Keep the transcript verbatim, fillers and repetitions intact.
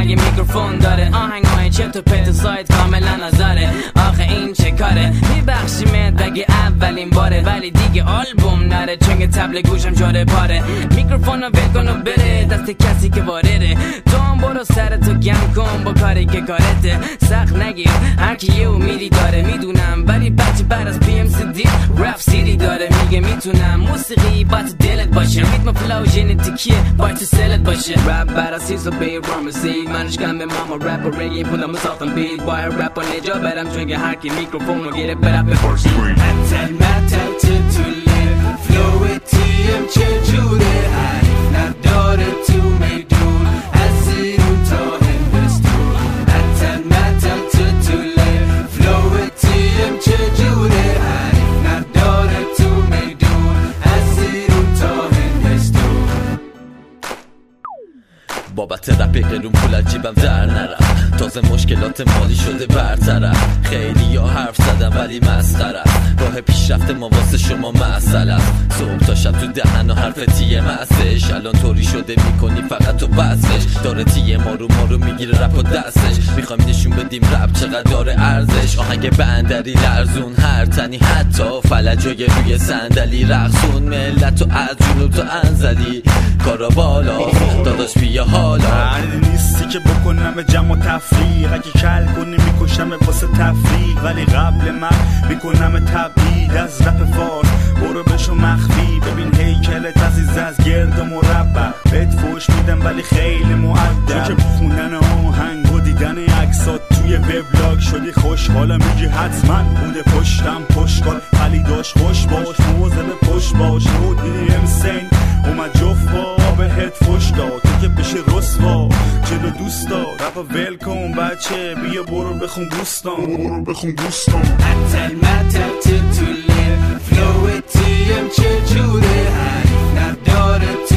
مگه میکروفون داره؟ آهنگای چه تو پت سایت کاملا نظره. آخه این چه کاره؟ میبخشیمت اگه اولین باره، ولی دیگه آلبوم نره چنگ تبل گوشم جاره پاره. میکروفونو ول کن و بره دست کسی که وارده. تو هم برو سرتو گم کن با کاری که کارته. سخت نگیر هر کی یه امیدی داره، میدونم ولی بچه بعد از پی ام سی دی رپ سیدی داره. میگه میتونم موسیقی با تو دلت باشه، ریتم فلو ژنتیکیه با تو سلت باشه. رپ برا سیزو بی رامسی منش کم به ماما رپ و رگی پولم ساختم بیت با رپ و نجا برم چون هر کی میکروفون رو گیره برپ بپرسی. حتی متل تطوله فلویتیم چجوره؟ حریف نداره تو میدون از زیرون تا هندستون. حتی متل تطوله فلویتیم چجوره؟ حریف نداره تو میدون از زیرون تا هندستون. بابت رپ قرون پول از جیبم در نرم، تازه مشکلات مالی شده برطرف. خیلی ها حرف زدم ولی مسخره، راه پیشرفت ما واسه شما مسئله. صبح تا شب تو دهن و حرف تیه مستش، الان طوری شده میکنی فقط تو بسش. داره تیه ما رو ما رو میگیره رپ و دستش، میخوایم نشون بدیم رپ چقدر داره ارزش. آهنگ بندری لرزون هر تنی، حتی فلجای روی صندلی رقصون ملت و از جنوب تو انزلی. کارا بالا داداش بیا حالا، عادی نیستی که بکنم جمع و تفریق، اگه کل کنی میکشم واسه تفریق، ولی قبل من میکنم تبعید از رپ فارس. برو بشو مخفی ببین هیکلت عزیز از گرد و مربع، بهت فوش میدم ولی خیلی مؤدب. تو که خوندن آهنگ و دیدن عکسات توی وبلاگ شدی خوشحالا، میگی حتما بوده پشتم پشت کار، ولی داشت خوش باش موزه به پشت باش. نودی امسین اومد جفت با بهت فوش داد، تو که بشه رسوا جلو دوستا. رپا ول کن بچه بیا برو بخون دوستان، برو بخون دوستان. حتی متل تطوله فلویتیم چجوره؟ حریف نداره